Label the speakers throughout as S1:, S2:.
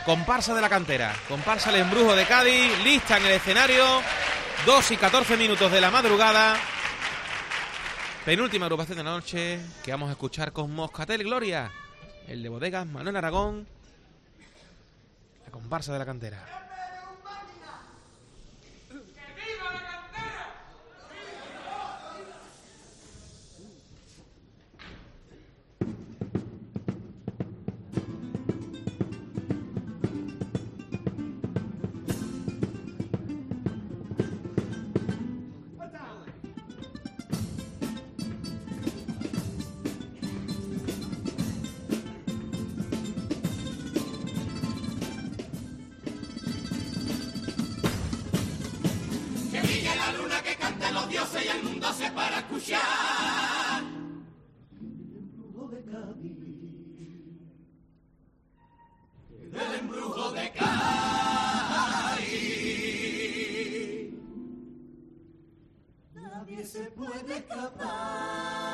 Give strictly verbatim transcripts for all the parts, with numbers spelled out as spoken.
S1: comparsa de la cantera, comparsa El Embrujo de Cádiz, lista en el escenario, dos y catorce minutos de la madrugada. Penúltima agrupación de la noche que vamos a escuchar con Moscatel y Gloria, el de Bodegas Manuel Aragón, la comparsa de la cantera.
S2: Y el mundo se para escuchar el embrujo de Cádiz. Nadie se puede escapar.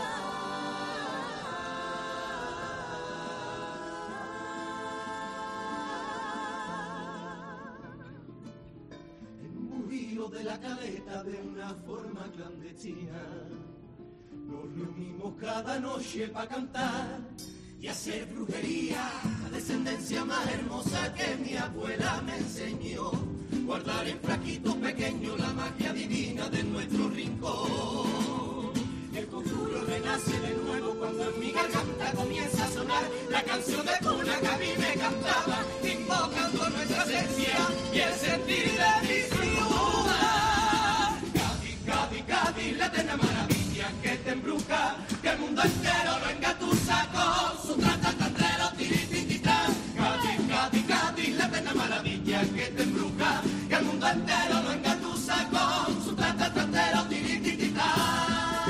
S2: De la caleta de una forma clandestina nos reunimos cada noche para cantar y hacer brujería, la descendencia más hermosa que mi abuela me enseñó, guardar en frasquitos pequeños la magia divina de nuestro rincón. El conjuro renace de nuevo cuando en mi garganta comienza a sonar la canción de cuna que a mí me cantaba, invocando nuestra esencia y el sentir de mi ciudad. Cádiz, Cádiz, Cádiz, la eterna maravilla que te embruja, que el mundo entero lo engatusa con su tratatandero tiritititán. Cádiz, Cádiz, Cádiz, la eterna maravilla que te embruja, que el mundo entero lo engatusa con su tratatandero tiritititán.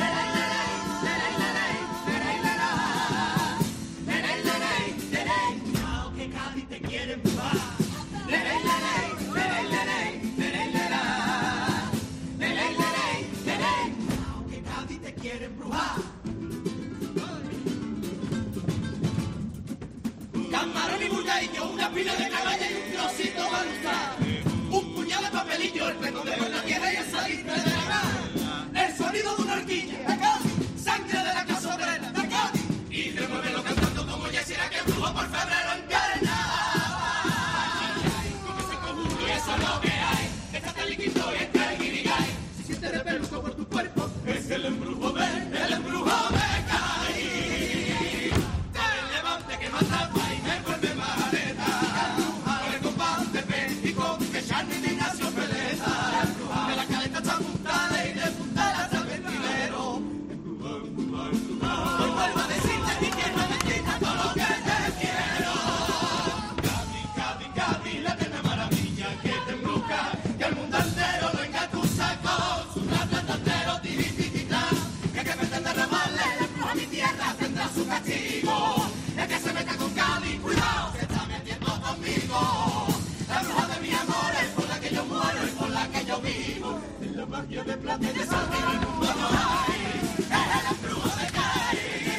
S2: Camarón y bullaillo, una pila de caballa y un trocito de manzana, un puñado de papelillo, el recodejo en la tierra y el salitre de la mar, el sonido de una horquilla, sangre de la casa obrera, y remuévelo cantando como ya será que brujo por febrero en carnaval. Con ese conjunto y eso es lo que hay, está tan liquito y está el guirigay, si sientes de peluco por tu cuerpo, es el embrujo de, el embrujo de Cádiz. El levante que mata y me vuelve maleta, con el compás de Pético, que Charlie de Ignacio Peleta, de la caleta chapuntada y de puntada hasta el ventilero. Embruja, embruja, embruja. Hoy vuelvo a decirte mi tierra bendita todo lo que te quiero. Cádiz, Cádiz, Cádiz, la eterna maravilla que te embruja, que el mundo entero lo engatusa con su tratatandero tiritititán. El que pretende robarle la embruja a mi tierra tendrá su castigo. El que se meta con Cádiz, cuidado, se está metiendo conmigo. La bruja de mi amor es por la que yo muero y por la que yo vivo. En la magia de plata y de sal que en el mundo no hay. Es el embrujo de Cádiz.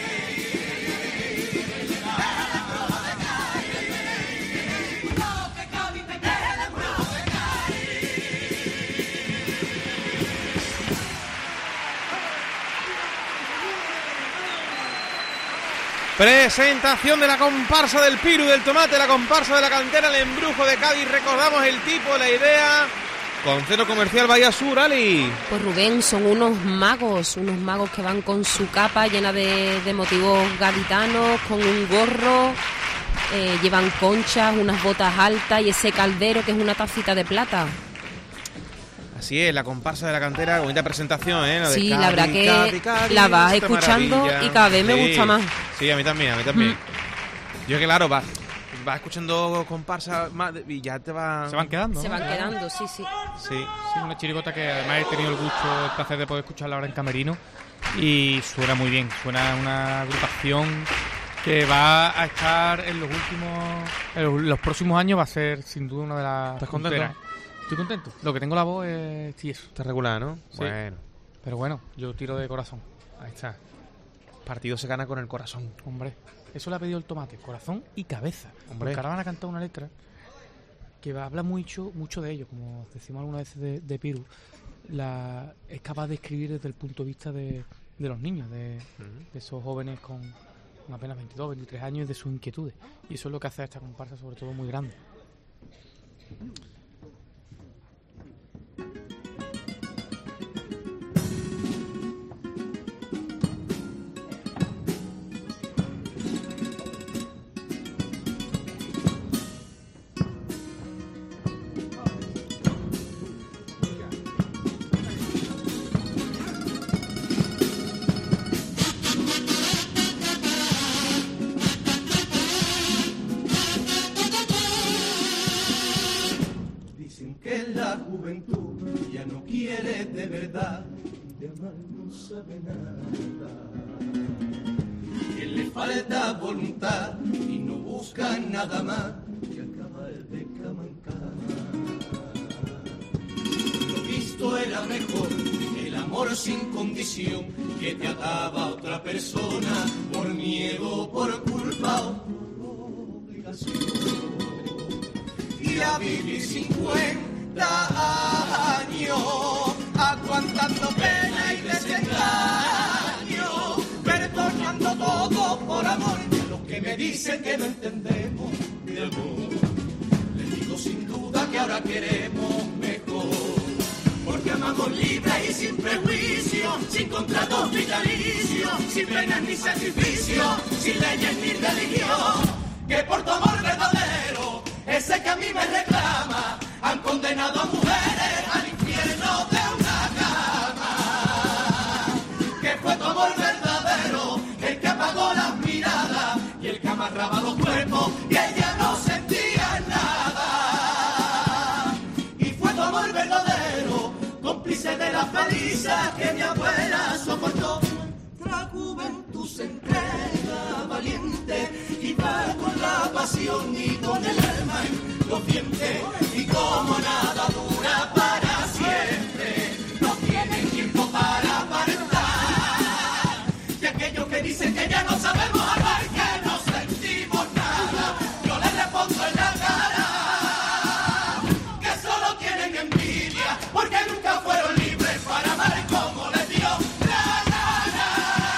S2: Es el embrujo de Cádiz. Cuidado que Cádiz te quiere, el embrujo de
S1: Presentación de la comparsa del Piru del Tomate, la comparsa de la cantera, el embrujo de Cádiz. Recordamos el tipo, la idea, con Centro Comercial Bahía Sur, Ali.
S3: Pues Rubén, son unos magos, unos magos que van con su capa llena de, de motivos gaditanos, con un gorro, eh, llevan conchas, unas botas altas y ese caldero que es una tacita de plata.
S1: Así es, la comparsa de la cantera, bonita presentación, ¿eh? La de
S3: sí,
S1: Cádiz,
S3: la verdad que
S1: Cádiz, Cádiz,
S3: la vas
S1: esta
S3: escuchando
S1: maravilla.
S3: y cada vez
S1: Sí,
S3: me gusta más.
S1: Sí, a mí también, a mí también. Mm. Yo que claro, vas, vas escuchando comparsa más y ya te va...
S4: Se van quedando,
S3: Se
S4: ¿no?
S3: van quedando, sí, sí.
S1: Sí.
S4: Sí, una chirigota que además he tenido el gusto, el placer de poder escucharla ahora en Camerino y suena muy bien, suena una agrupación que va a estar en los últimos, en los próximos años va a ser sin duda una de las...
S1: ¿Estás contento?
S4: punteras. Estoy contento. Lo que tengo la voz es tieso.
S1: Está regular, ¿no?
S4: Sí.
S1: Bueno.
S4: Pero bueno, yo tiro de corazón.
S1: Ahí está. El partido se gana con el corazón.
S4: Hombre. Eso le ha pedido el tomate, corazón y cabeza.
S1: Hombre.
S4: Porque ahora van a cantar una letra que va, habla mucho mucho de ello, como decimos algunas veces de, de Piru. La, es capaz de escribir desde el punto de vista de, de los niños, de,
S1: Uh-huh.
S4: de esos jóvenes con, con apenas veintidós, veintitrés años y de sus inquietudes. Y eso es lo que hace a esta comparsa, sobre todo, muy grande.
S2: Dicen que la juventud ya no quiere de verdad, de amar no sabe nada. Que le falta voluntad y no busca nada más que acabar de cama en cama. Lo visto era mejor, el amor sin condición, que te ataba a otra persona por miedo, por culpa o por obligación. Y a vivir cincuenta años, aguantando pena y desengaño, perdonando todo por amor. Y a los que me dicen que no entendemos de amor, les digo sin duda que ahora queremos mejor. Porque amamos libre y sin prejuicio, sin contratos vitalicios, sin penas ni sacrificios, sin leyes ni religión. Que por tu amor verdadero, ese que a mí me reclama, han condenado a mujeres al infierno de una cama. Que fue tu amor verdadero el que apagó las miradas y el que amarraba los cuerpos y ella no sentía nada. Y fue tu amor verdadero, cómplice de las palizas que mi abuela soportó. Nuestra juventud se entrega valiente y va con la pasión y con el alma en los dientes. Y como nada dura para siempre, no tienen tiempo para aparentar. Y aquellos que dicen que ya no sabemos amar, que no sentimos nada, yo les respondo en la cara que solo tienen envidia, porque nunca fueron libres para amar como les dio la gana.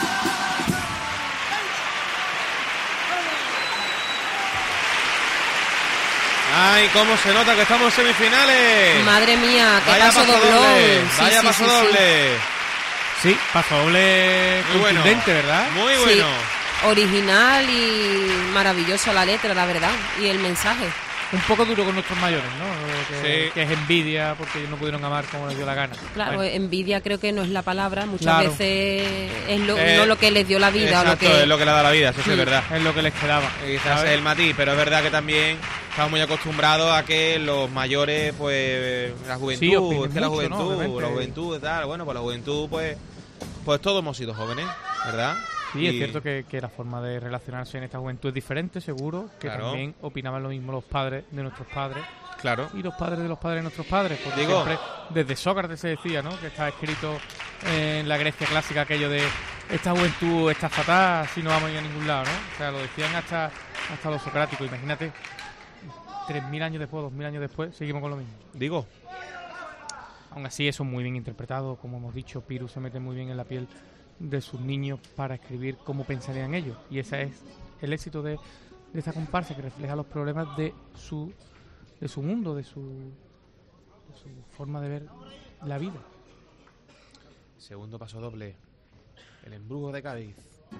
S1: Ay, cómo se nota que estamos en semifinales.
S3: Madre mía, qué
S1: Vaya
S3: paso
S1: paso
S3: doblón.
S1: doble,
S3: Sí,
S1: vaya
S3: sí,
S1: paso
S3: sí, sí.
S1: doble.
S4: Sí, paso doble
S1: Muy bueno.
S4: contundente, ¿verdad?
S1: Muy
S3: Sí,
S1: bueno.
S3: original y maravilloso la letra, la verdad, y el mensaje.
S4: Un poco duro con nuestros mayores, ¿no? Que,
S1: Sí.
S4: que es envidia porque ellos no pudieron amar como les dio la gana.
S3: Claro,
S4: Bueno,
S3: envidia creo que no es la palabra, muchas
S4: Claro.
S3: veces es lo,
S1: Eh,
S3: no lo que les dio la vida.
S1: Exacto,
S3: o lo que...
S1: es lo que le da la vida, eso sí es
S3: Mm.
S1: verdad.
S4: es lo que les quedaba.
S1: Quizás
S4: ¿sabes?
S1: es el matiz, pero es verdad que también estamos muy acostumbrados a que los mayores, pues, la juventud,
S4: Sí, opinen
S1: es que la
S4: mucho, ¿no?
S1: juventud,
S4: Obviamente.
S1: la juventud, tal, bueno, pues la juventud, pues, pues todos hemos sido jóvenes, ¿verdad?
S4: Sí,
S1: Y-
S4: es cierto que, que la forma de relacionarse en esta juventud es diferente, seguro, que
S1: Claro.
S4: también opinaban lo mismo los padres de nuestros padres
S1: Claro.
S4: y los padres de los padres de nuestros padres, porque
S1: Digo-
S4: siempre desde Sócrates se decía, ¿no? Que está escrito en la Grecia clásica aquello de esta juventud está fatal, así no vamos a ir a ningún lado, ¿no? O sea, lo decían hasta, hasta los socráticos, imagínate, tres mil años después, dos mil años después, seguimos con lo mismo.
S1: Digo,
S4: Aún así, eso es muy bien interpretado, como hemos dicho, Piru se mete muy bien en la piel de sus niños para escribir cómo pensarían ellos. Y ese es el éxito de, de esta comparsa, que refleja los problemas de su, de su mundo, de su, de su forma de ver la vida.
S1: segundo paso doble, el embrujo de Cádiz.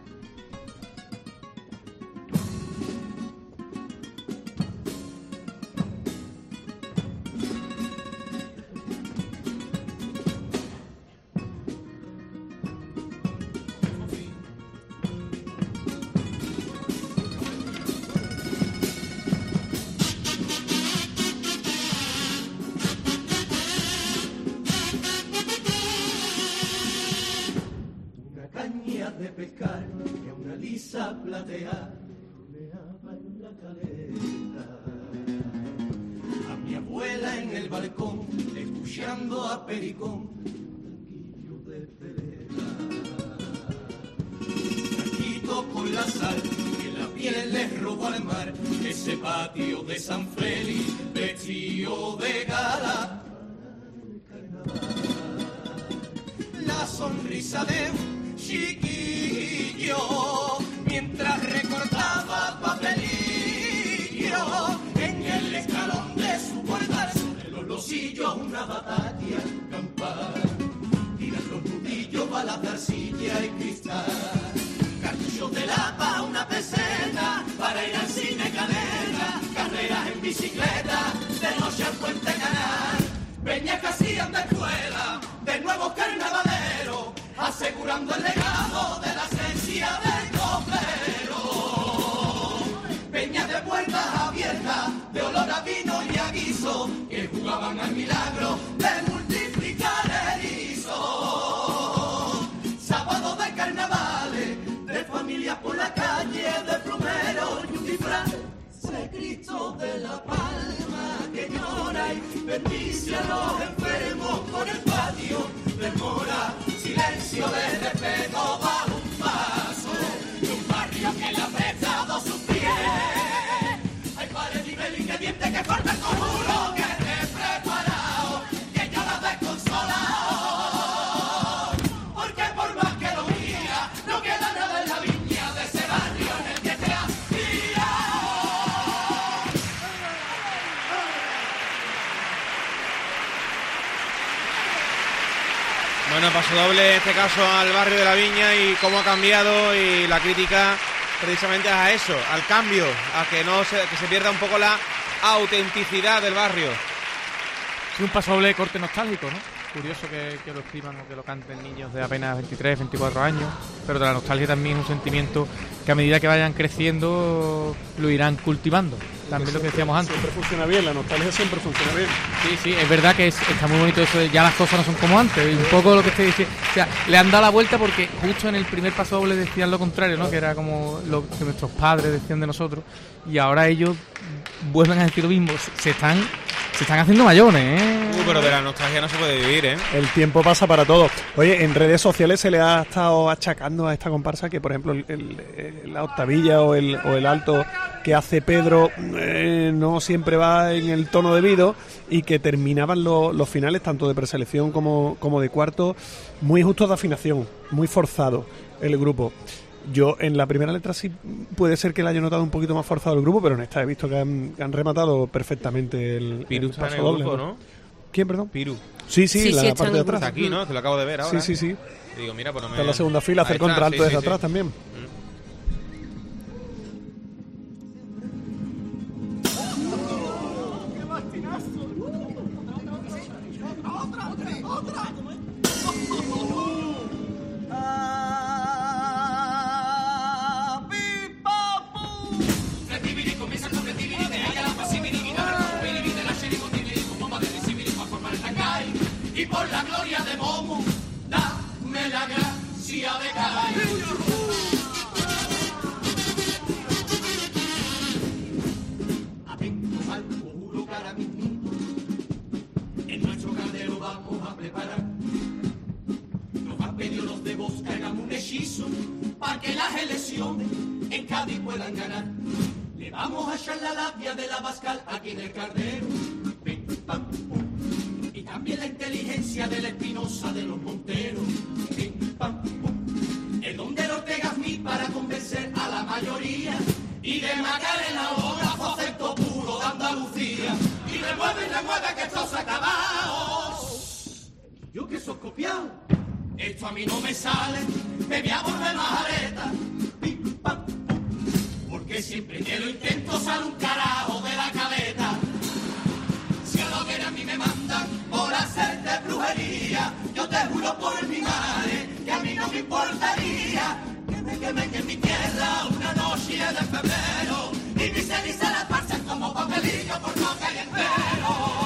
S2: Una caña de pescar que a una lisa platea rodeaba en la caleta. A mi abuela en el balcón, escuchando a Pericón, un tanquillo de pelea. Taquito con la sal que la pieles les robó al mar ese patio de San Félix vestido de gala. La sonrisa de un chiquillo mientras recortaba papelillo en el escalón de su portal, sobre los losillos una batalla campal, tiran los nudillos, balas de arcilla y cristal, cartuchos de lapa, una peseta para ir al cine cadena, carreras en bicicleta de noche al puente canal, peñas que hacían de escuela de nuevos carnavaleros, asegurando el legado de la esencia del copero. Peñas de puertas abiertas, de olor a vino y a guiso, que jugaban al milagro de multiplicar erizo. Sábado de carnavales, de familias por la calle, de plumeros y un disfraz de Cristo de la Palma que llora y bendice a los enfermos por el patio del Mora. Silencio de respeto bajo un paso de un barrio que le ha prestado sus pies. Hay pares de nivel ingrediente que forman conjuro que esté preparado, que llora desconsolado. Porque por más que lo mira, no queda nada en la viña de ese barrio en el que te has
S1: Bueno, paso doble en este caso al barrio de la Viña y cómo ha cambiado, y la crítica precisamente a eso, al cambio, a que no se, que se pierda un poco la autenticidad del barrio.
S4: Sí, un paso doble de corte nostálgico, ¿no? Curioso que, que lo escriban o que lo canten niños de apenas veintitrés, veinticuatro años, pero de la nostalgia también es un sentimiento que a medida que vayan creciendo lo irán cultivando. También lo que decíamos antes.
S5: Siempre funciona bien, la nostalgia siempre funciona bien.
S4: Sí, sí, es verdad que es, está muy bonito eso de ya las cosas no son como antes, un poco lo que estoy diciendo. O sea, le han dado la vuelta porque justo en el primer paso doble decían lo contrario, ¿no? Que era como lo que nuestros padres decían de nosotros, y ahora ellos vuelven a decir lo mismo. Se, se están se están haciendo mayores, ¿eh?
S1: Uh, pero de la nostalgia no se puede vivir, ¿eh?
S5: El tiempo pasa para todos. Oye, en redes sociales se le ha estado achacando a esta comparsa que, por ejemplo, el, el, la octavilla o el, o el alto que hace Pedro eh, no siempre va en el tono debido, y que terminaban lo, los finales, tanto de preselección como, como de cuarto, muy justos de afinación, muy forzado el grupo. Yo en la primera letra sí puede ser que la haya notado un poquito más forzado el grupo, pero en esta he visto que han, que han rematado perfectamente el,
S1: Piru
S5: el
S1: está
S5: paso
S1: en el
S5: doble,
S1: grupo,
S5: ¿no?
S1: ¿no?
S5: ¿Quién, perdón?
S1: Piru.
S5: Sí, sí,
S3: Sí,
S5: la
S3: sí, está
S5: parte
S3: en
S5: de
S3: el
S5: atrás.
S1: Está aquí, ¿no? Que lo acabo de ver ahora.
S5: Sí, sí, sí.
S1: Y digo, mira, pues no me...
S5: Está en la segunda fila, hacer
S1: Ahí está,
S5: contralto
S1: sí,
S5: desde
S1: sí,
S5: atrás
S1: sí.
S5: también.
S2: Y por la gloria de Momo, dame la gracia de caer. Atentos al puro caraminito, en nuestro caldero vamos a preparar. Nos han pedido los de vos que hagamos un hechizo, para que las elecciones en Cádiz puedan ganar. Le vamos a echar la labia de la Bascal aquí en el caldero. Pim, pam, pum. Y también la inteligencia de la Espinosa de los Monteros. Pim, pam, pum. El don del Ortega Smith para convencer a la mayoría. Y de Macarena Olga, concepto puro de Andalucía. Y remueve y remueve que esto se ha acabado. Yo que soy copiado, esto a mí no me sale. Me voy a volver majareta. Pim, pam, pum. Porque siempre que lo intento sale un carajo de la cabeza. Si a lo que a mí me mandan por hacerte brujería, yo te juro por mi madre que a mí no me importaría que me quemen en mi tierra una noche de febrero y mis cenizas las pasen como papelillo por no caer entero.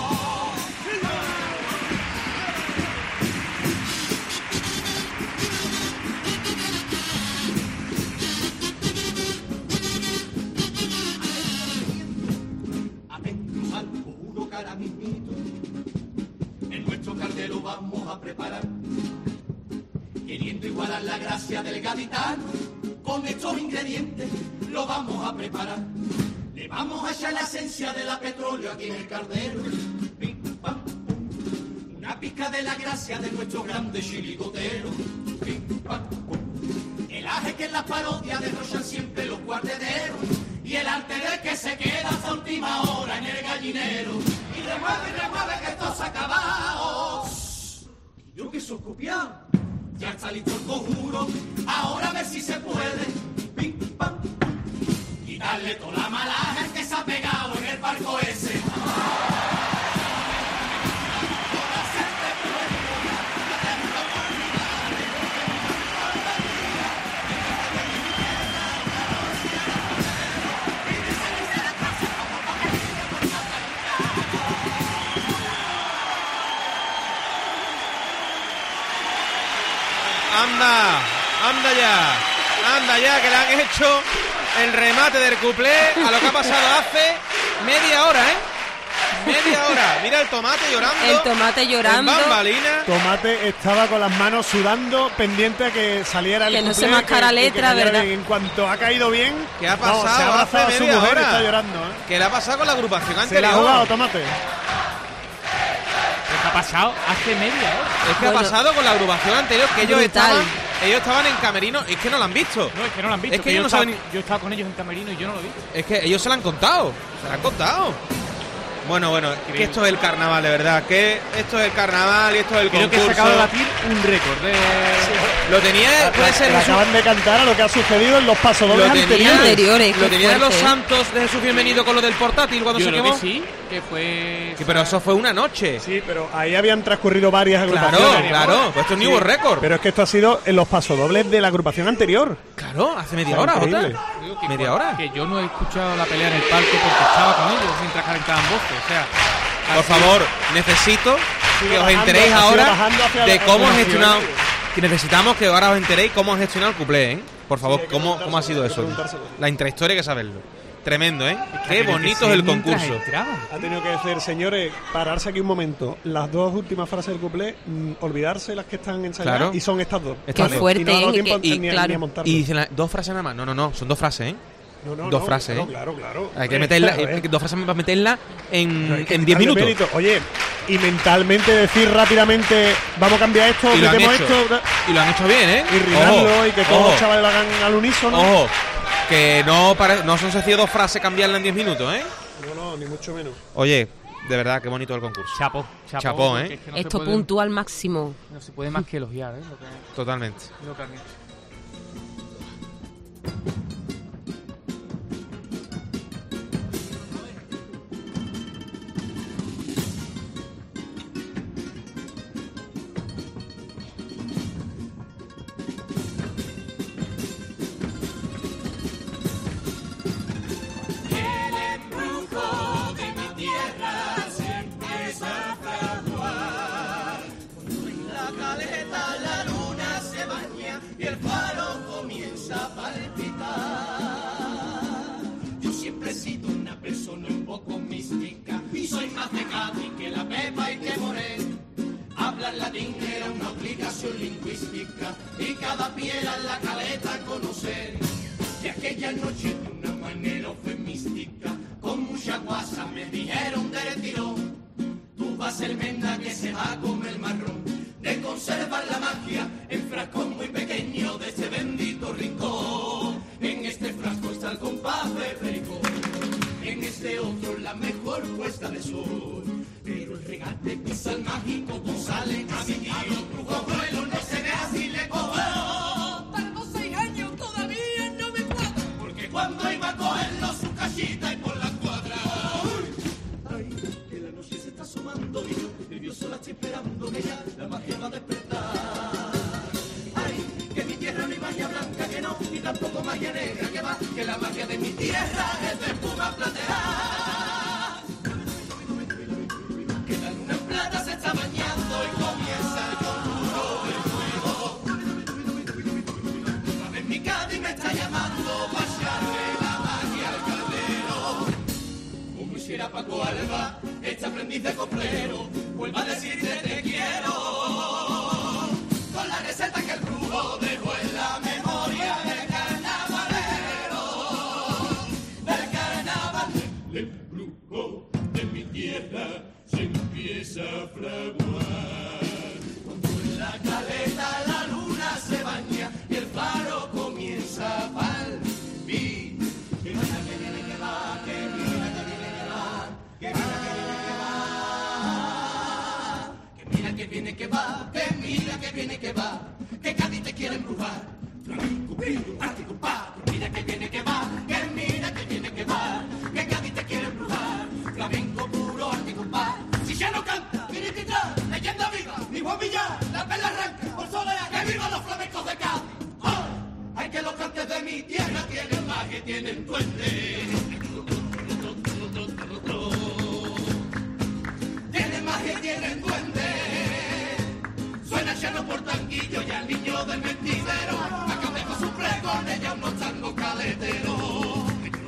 S2: Atentos al puro caraminito, en nuestro caldero vamos a preparar, queriendo igualar la gracia del gaditano Con estos ingredientes lo vamos a preparar. Le vamos a echar la esencia de la petróleo aquí en el caldero. Pim, pam, pum. Una pizca de la gracia de nuestro grande chirigotero. Pim, pam, pum. El aje que en las parodias derrochan siempre los cuartederos. Y el arte de que se queda hasta última hora en el gallinero. Y remueve y remueve que esto se ha acabado. Yo que soy copiado. Ya está listo el conjuro. Ahora a ver si se puede. Pim, pam, pum. Quitarle toda la malaja que se ha pegado en el barco ese.
S1: Anda, anda ya, anda ya, que le han hecho el remate del cuplé a lo que ha pasado hace media hora, ¿eh? Media hora. Mira el tomate llorando.
S3: El tomate llorando.
S1: En bambalina.
S5: Tomate estaba con las manos sudando, pendiente a que saliera el
S3: Que no
S5: cuplé,
S3: se mascara
S5: que-
S3: letra,
S5: que cayera
S3: ¿verdad?
S5: bien. En cuanto ha caído bien,
S1: ¿Qué ha
S5: vamos,
S1: pasado
S5: se ha abrazado
S1: hace
S5: a su
S1: media
S5: mujer,
S1: hora?
S5: está llorando, ¿eh?
S1: ¿Qué le ha pasado con la agrupación
S5: Se la
S1: anterior?
S5: ha jugado Tomate.
S4: ¿Qué ha pasado? Hace media hora.
S1: Es que ha
S3: Bueno,
S1: pasado con la agrupación anterior, que ellos
S3: brutal.
S1: estaban, ellos estaban en camerino, es que no lo han visto.
S4: No, es que no lo han visto.
S1: Es que
S4: yo,
S1: ellos no
S4: estaba,
S1: saben-
S4: yo estaba con ellos en camerino y yo no lo he visto.
S1: Es que ellos se lo han contado, se lo han contado. Bueno, bueno, que esto es el carnaval, de verdad, que esto es el carnaval y esto es el
S4: Creo
S1: concurso.
S4: que se acaba de batir un récord de...
S1: Lo tenía, puede ser
S5: Le
S1: Jesús-
S5: acaban de cantar a lo que ha sucedido en los
S1: lo
S5: pasodobles
S1: tenía,
S5: anteriores.
S3: anteriores,
S1: lo
S3: qué
S1: tenía de los
S3: fuerte, ¿eh?
S1: Santos de Jesús Bienvenido con lo del portátil cuando
S4: Yo
S1: se
S4: creo
S1: quemó.
S4: que sí, que fue...
S1: Que, pero eso fue una noche.
S5: Sí, pero ahí habían transcurrido varias
S1: Claro,
S5: agrupaciones.
S1: claro, pues esto es un nuevo
S5: Sí,
S1: récord.
S5: Pero es que esto ha sido en los pasodobles de la agrupación anterior.
S1: Claro, hace media
S5: Está
S1: hora,
S5: increíble.
S1: Jota.
S4: Digo que
S1: Media
S4: cuando-
S1: hora.
S4: Que yo no he escuchado la pelea en el palco porque estaba con ellos mientras calentaban voces. O sea,
S1: Por
S4: así-
S1: favor, necesito que os
S5: bajando,
S1: enteréis
S5: ha sido
S1: ahora
S5: bajando hacia
S1: de
S5: la-
S1: cómo han
S5: hacia
S1: gestionado.
S5: el-
S1: Que necesitamos que ahora os enteréis cómo han gestionado el cuplé, ¿eh? Por favor,
S5: hay que
S1: cómo,
S5: preguntárselo,
S1: cómo ha sido
S5: hay que
S1: eso.
S5: preguntárselo.
S1: La intrahistoria hay que saberlo. Tremendo, ¿eh?
S4: que ha
S1: Qué
S4: tenido que
S1: bonito
S4: ser
S1: es el
S4: mientras
S1: concurso.
S4: entraban.
S5: Ha tenido que decir, señores, pararse aquí un momento. Las dos últimas frases del cuplé, mm, olvidarse las que están ensayadas
S1: Claro.
S5: y son estas dos.
S1: Estas
S3: Qué
S1: dos.
S3: fuerte,
S5: Y no ha dado
S3: ¿eh?
S5: tiempo
S3: Que- y
S5: ni, a-
S3: claro.
S5: ni a montarlo.
S1: Y dicen la- dos frases nada más. No, no, no, son dos frases, ¿eh?
S5: No, no,
S1: dos
S5: no,
S1: frases,
S5: claro,
S1: ¿eh?
S5: Claro, claro.
S1: Hay que
S5: Hombre,
S1: meterla,
S5: claro,
S1: eh,
S5: ¿eh?
S1: dos frases para meterla en
S5: Pero hay que
S1: en diez
S5: darle
S1: minutos.
S5: mérito. Oye, y mentalmente decir rápidamente, vamos a cambiar esto,
S1: Y lo han
S5: metemos
S1: hecho.
S5: esto,
S1: Y lo han hecho bien, ¿eh?
S5: y rimarlo,
S1: Ojo,
S5: y que todos
S1: ojo,
S5: los chavales lo hagan al unísono.
S1: Ojo, que no, pare- no son sencillo dos frases cambiarla en diez minutos, ¿eh?
S5: No, no, ni mucho menos.
S1: Oye, de verdad, qué bonito el concurso.
S4: Chapo, chapo,
S1: Chapó,
S4: porque
S1: ¿eh?
S4: es que no se
S3: Esto
S4: puede-
S3: puntual máximo.
S4: No se puede más que elogiar, ¿eh? Lo que,
S1: Totalmente.
S4: lo que han hecho.
S2: El embrujo de mi tierra se empieza a fraguar. Cuando en la caleta la luna se baña y el faro comienza a palpitar. Yo siempre he sido una persona un poco mística y soy más de Cádiz que la Pepa y que Morel. Hablar latín era una obligación lingüística y cada piedra en la caleta conocer. Y aquella noche de una manera eufemística, con mucha guasa me dijeron de tirón, tú vas a ser menda que se va a comer marrón, de conservar la magia en frascos muy pequeños de este bendito rincón. En este frasco está el compás de pericón, en este otro la mejor puesta de sol, pero el regate pisa el mágico, tú sales a mi tío, brujo vuelo, no se ve así le cojo. Tengo seis años, todavía no me cuadro, porque cuando iba a cogerlo su cachita y por la cuadra. Ay, que la noche se está asomando y yo nervioso la estoy esperando, que ya la magia va a despertar. Ay, que mi tierra no hay magia blanca que no, ni tampoco magia negra que va, que la magia de mi tierra es de espuma plateada. Que la luna en plata se está bañando y comienza el conjuro del fuego. Otra vez mi Cádiz me está llamando para echarle la magia al caldero. Como hiciera Paco Alba, este aprendiz de coplero, vuelva a decirte te quiero. Con la receta que el brujo dejó en la memoria del carnaval. tierra se empieza a fraguar. Cuando en la caleta la luna se baña y el faro comienza a palpir. Que mira que viene que va, que mira que viene que va, que mira que viene que va, que mira que viene que va, que mira que viene que va, que Cádiz te quiere embrujar. Flamenco, brillo, arte, compás, que mira que viene que va, que mira que viene que va, que Cádiz te quiere embrujar. Flamenco puro, arte, compás. Si ya no canta, tiene que entrar, leyenda viva, mi Juan Villar, la perla arranca, por soledad, que viva los flamencos de Cádiz. ¡Oh! Hay que los cantes de mi tierra tienen magia, tienen duende. Tienen magia y tienen duende. Suena Chano por Tanguillo y al niño del mentidero. Acabe con su pregón, ella unos tangos caleteros.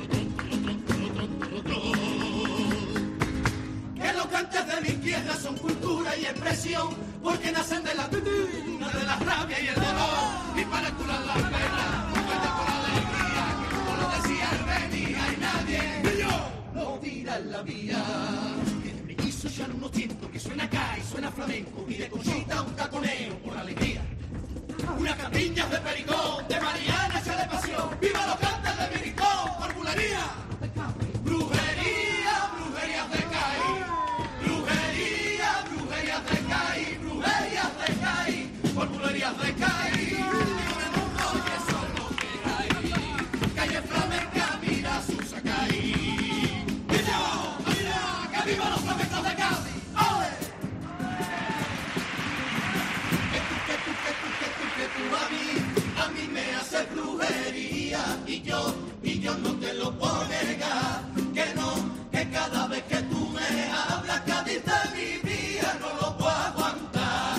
S2: Que los cantes de mi tierra son cultura y expresión, porque nacen de la tutina, de la rabia y el dolor. Y para curar las penas, cuenta con alegría, que como lo decía el venía y nadie no tira en la vía. Hizo ya unos tiempos que suena acá y suena flamenco, y de Conchita un taconeo por la alegría. Unas campiñas de pericón, de Mariana ya de pasión. ¡Viva los cantes de Miricón! ¡Por bulería! Brujería, brujerías de Cádiz. Brujería, brujerías de Cádiz. Brujerías de Cádiz. Por bulerías de Cádiz. Oye, eso es lo que hay. Calle flamenca, mira sus Sacay. ¡Viva los flamencos de Cádiz! ¡Ole! Que tú, que tú, que tú, que tú, que tú a mí, a mí me haces brujería, y yo, y yo no te lo puedo negar, que no, que cada vez que tú me hablas, Cádiz de mi vida, no lo puedo aguantar.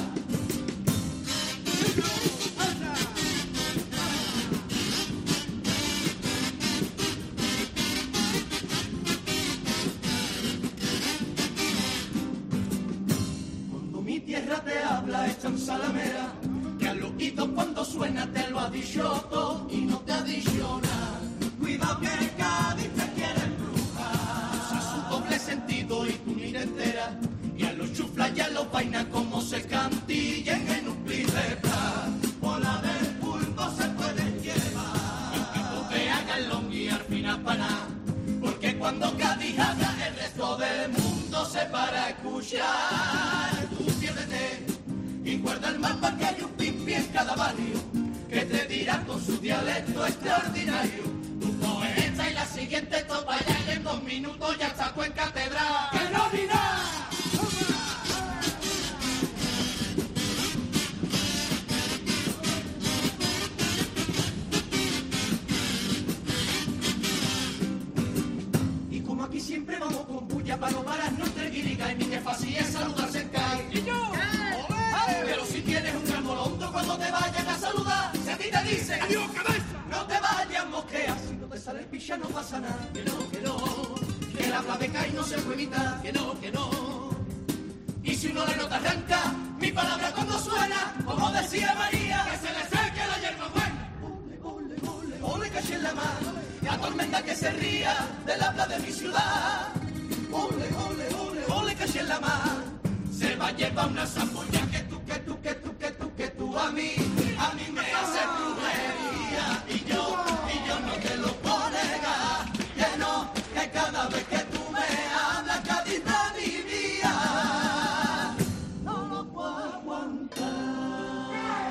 S2: Tierra te habla esta ensalamera, que al oído cuando suena te lo ha dicho todo y no te ha dicho nada. Cuidado que Cádiz te quiere embrujar, usa su doble sentido y tu mira entera, y a los chuflas y a los vainas como se cantillen en un plis de plata. Bola del pulpo se pueden llevar, el tipo te haga el longui al final para nada, porque cuando Cádiz haga el resto del mundo se para a escuchar. Y guarda el mapa que hay un pimpi en cada barrio que te dirá con su dialecto extraordinario tu poeta, y la siguiente topa ya y en dos minutos ya sacó en catedral. ¡Que no ni nada! Y como aquí siempre vamos con bulla para no pararnos entre guiriga y mi que fácil es saludarse en calle. ¡Y yo! Pero si tienes un tremolondo cuando te vayan a saludar, si a ti te dicen ¡adiós, cabeza! No te vayas, mosquea. Si no te sale el picha no pasa nada. Que no, que no, que el habla de Cádiz no se puede evitar. Que no, que no. Y si uno le nota arranca, mi palabra cuando suena, como decía María, que se le seque la hierba buena. Ole, ole, ole, ole, caché en la mano, la tormenta que se ría del habla de mi ciudad. Ole, ole, ole, ole, caché en la mano, se va a llevar una zamboya. Que tú, que tú, que tú, que tú, que tú a mí, a mí me hace brujería, y yo, y yo no te lo puedo negar, que no, que cada vez que tú me hablas, Cádiz de mi vida, no lo puedo aguantar.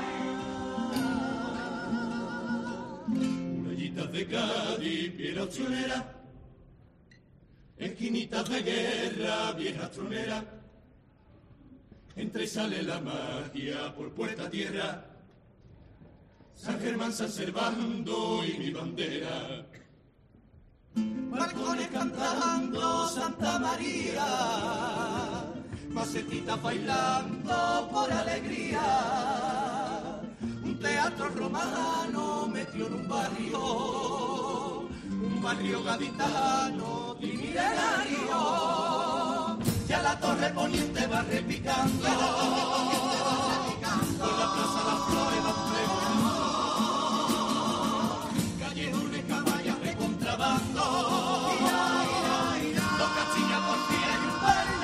S2: Murallitas de Cádiz, piedra tronera, esquinitas de guerra, viejas troneras. Entra y sale la magia por puerta tierra, San Germán, San Servando y mi bandera. Balcones cantando Santa María, macetitas bailando por alegría. Un teatro romano metió en un barrio, un barrio gaditano trimilenario. Ya la torre poniente va repicando, con la plaza Las Flores va pregando, callejones, caballas de contrabando, dos castillas por pie y un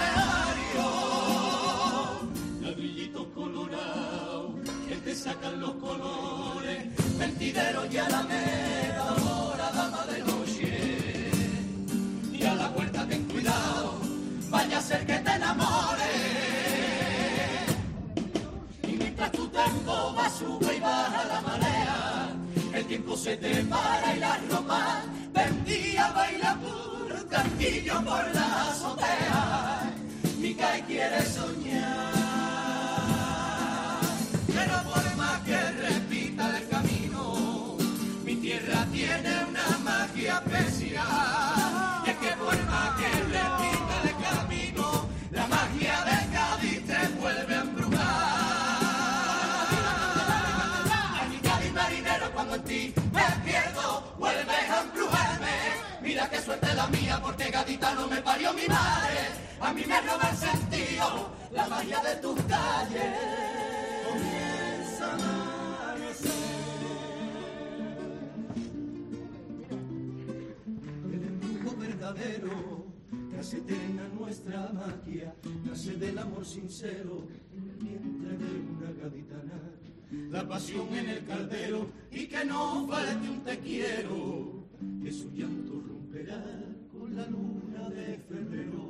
S2: se te para y la ropa, vendía baila puro cantillo por la azotea. Mica y quiere soñar, pero por más que repita el camino, mi tierra tiene una magia especial. Y es que por más que repita el camino, la magia de Cádiz te vuelve a embrujar. A mi Cádiz marinero, cuando en ti me pierdo, vuelves a embrujarme. Mira qué suerte la mía, porque gaditano me parió mi madre. A mí me roba el sentido, la magia de tus calles. Comienza a amanecer. El embrujo verdadero que hace eterna nuestra magia, nace del amor sincero en el vientre de una gaditana. La pasión en el caldero y que no falte un te quiero, que su llanto romperá con la luna de febrero.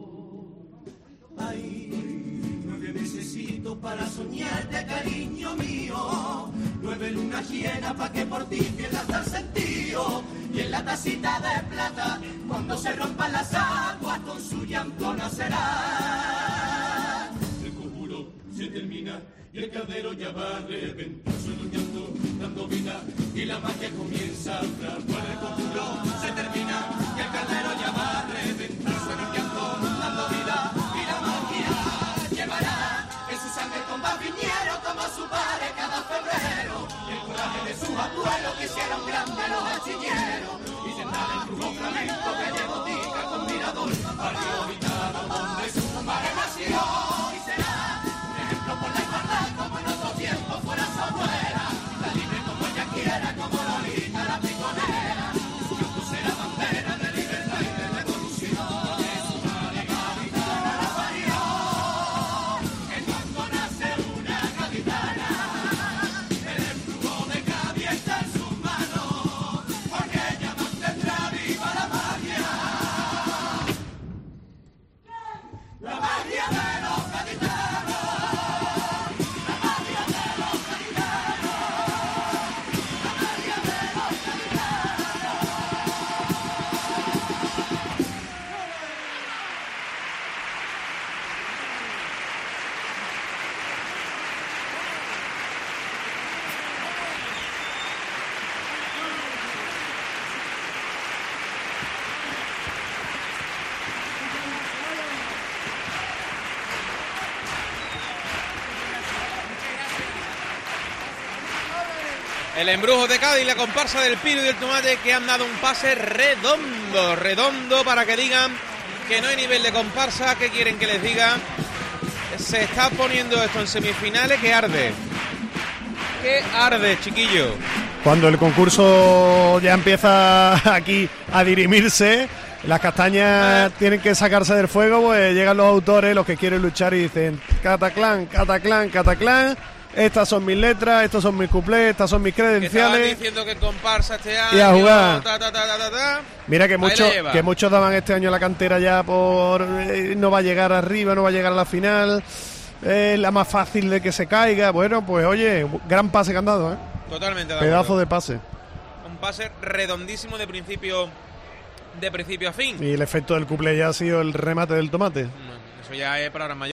S2: Ay, nueve necesito para soñarte, cariño mío. Nueve lunas llenas pa' que por ti pierdas el sentido. Y en la tacita de plata, cuando se rompan las aguas, con su llanto nacerá. El conjuro se termina y el caldero ya va a reventar. Suena un llanto dando vida y la magia comienza a fraguar. El conjuro se termina y el caldero ya va a reventar. Suena un llanto dando vida y la magia llevará en su sangre con viñero como su padre cada febrero. Y el coraje de sus abuelos que hicieron grandes los artilleros. Y sentar el brujo flamenco que llevó tica con mirador. Barrio habitado donde su madre nació. Y será un ejemplo por la igualdad como en otro tiempo fuera su abuela. Tan libre como ella quiera, como Lolita la piconera. Su canto será bandera de libertad y de revolución. Es una de gaditana la parió. En cuanto nace una gaditana, el embrujo de Cádiz está en sus manos, porque ella mantendrá viva la magia. La magia de los gaditanos. La magia de los gaditanos. La magia de los
S1: El embrujo de Cádiz, la comparsa del Pino y del Tomate, que han dado un pase redondo, redondo, para que digan que no hay nivel de comparsa. ¿Qué quieren que les diga? Se está poniendo esto en semifinales que arde. Que arde, chiquillo.
S5: Cuando el concurso ya empieza aquí a dirimirse, las castañas tienen que sacarse del fuego, pues llegan los autores, los que quieren luchar, y dicen: Cataclán, Cataclán, Cataclán. Estas son mis letras, estos son mis cuplés, estas son mis credenciales.
S1: Que diciendo que comparsa este año.
S5: Y a jugar.
S1: Ta, ta, ta, ta, ta, ta.
S5: Mira que muchos que muchos daban este año la cantera ya por eh, no va a llegar arriba, no va a llegar a la final, es eh, la más fácil de que se caiga. Bueno, pues oye, gran pase que han dado, ¿eh?
S1: Totalmente. De
S5: Pedazo
S1: acuerdo.
S5: de pase.
S1: Un pase redondísimo de principio de principio a fin.
S5: Y el efecto del cuplé ya ha sido el remate del tomate.
S1: Eso ya es palabras mayores.